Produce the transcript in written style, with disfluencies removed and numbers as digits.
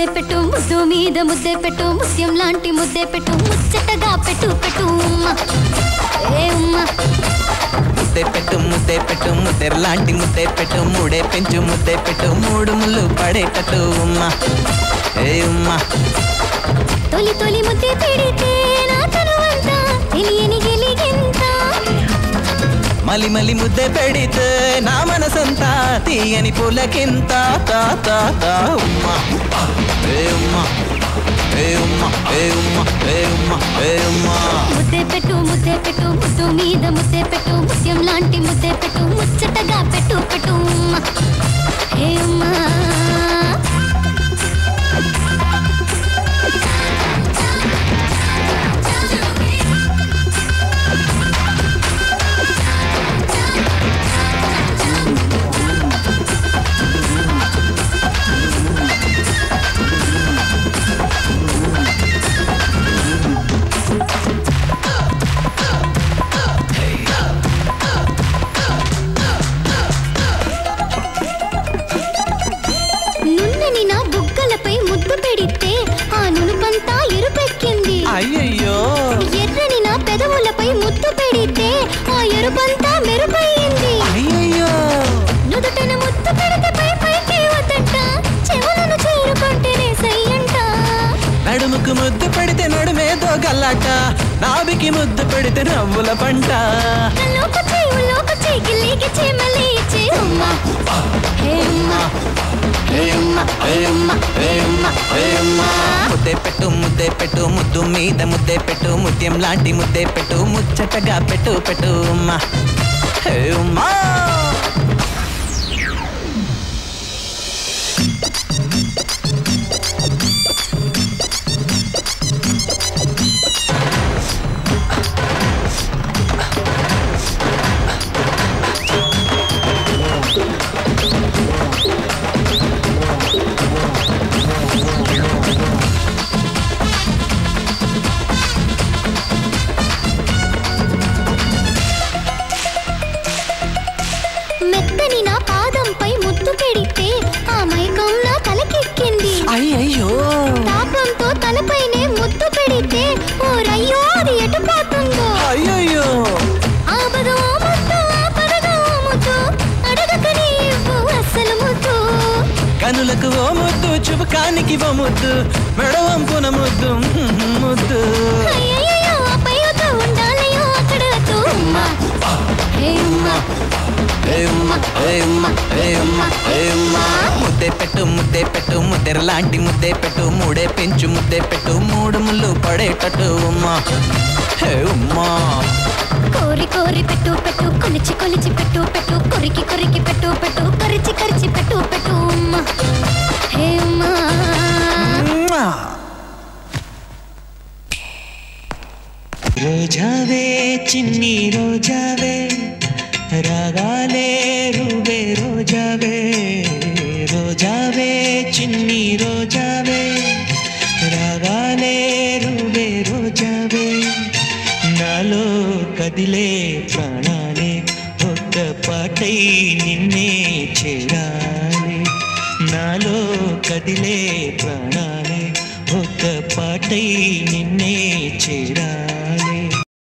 పెట్టు ముద్దు మీద ముద్దే పెట్టు ముత్యం లాంటి ముద్దే పెట్టు ముచ్చటగా పెట్టు పెట్టు ఉమ్మ ఏ ఉమ్మ ముద్దే పెట్టు ముద్దెర్లాంటి ముద్దే పెట్టు మూడే పెంచు ముద్దే పెట్టు మూడు ముళ్ళు పడేటట్టు ఉమ్మ ఏ ఉమ్మ తొలి తొలి ముద్దే పెడితే నా తనువంతా తెలియని గెలిగింత మలి మలి ముద్దే పెడితే నా మనసంతా తీయని పులకింత తా తా తా ఉమ్మ ఏ ఉమ్మ ఏ ఉమ్మ ఏ ఉమ్మ ఏ ఉమ్మ ఏ ఉమ్మ ముద్దే పెట్టు ముద్దు మీద ముద్దే పెట్టు ముత్యం లాంటి ముద్దే పెట్టు ముచ్చటగా పెట్టు పెట్టు ఉమ్మ ఏ ఉమ్మ అయ్యయ్యో ఎర్రని నా పెదవులపై ముద్దు పెడితే ఆ ఎరుపంతా మెరుపయ్యింది అయ్యయ్యో నుదుటన ముద్దు పెడితే పై పైకి వద్దంట చెవులను చేరుకుంటేనే సయ్యంట నడుముకు ముద్దు పెడితే నడుమేదో గల్లాట నాభికి ముద్దు పెడితే నవ్వుల పంట లోకొచ్చి గిల్లికి చెమలి ఇచ్చే ఉమ్మ హే ఉమ్మ హే ఉమ్మ హే ఉమ్మ హే ఉమ్మ హే ఉమ్మ ముద్దే పెట్టు ముద్దు మీద ముద్దే పెట్టు ముత్యం లాంటి ముద్దే పెట్టు ముచ్చటగా పెట్టు పెట్టు ఉమ్మ హే ఉమ్మ మెత్తని నా పాదంపై ముద్దు పెడితే ఆ మైకం నా తలకెక్కింది అయ్యయ్యో తాపంతో తలపైనే ముద్దు పెడితే ఓ రయ్యో అది ఎటు పోతుందో అయ్యయ్యో ఆపదో ముద్దు ఆపదగా ముద్దు అడగకని ఇవ్వు అసలు ముద్దు కనులకు ఓ ముద్దు చుబకానికి ఓ ముద్దు మెడవంపున ముద్దు ముద్దు అయ్యయ్యో ఆపై వద్దు ఉండాలయ్యో అక్కడ వద్దు ఉమ్మ హే ఉమ్మ ఏ ఉమ్మ ఏ ఉమ్మ ఏ ఉమ్మ ఏ ఉమ్మ ముద్దే పెట్టు ముద్దెర్లాంటి ముద్దే పెట్టు మూడే పెంచు ముద్దే పెట్టు మూడు ముళ్ళు పడేటట్టు ఉమ్మ హే ఉమ్మ కోరి కోరి పెట్టు పెట్టు కొలిచి కొలిచి పెట్టు పెట్టు కొరికి కొరికి పెట్టు పెట్టు కరిచి కరిచి పెట్టు పెట్టు ఉమ్మ హే ఉమ్మ రోజావే చిన్ని రోజావే రాగాలే రువే రోజావే రోజావే చిన్ని రోజావే రాగాలే రువే రోజావే నాలో కదిలే ప్రాణాలే ఒక్క పాటై నిన్నే చేరాలి నాలో కదిలే ప్రాణాలే ఒక్క పాటై నిన్నే చేరాలి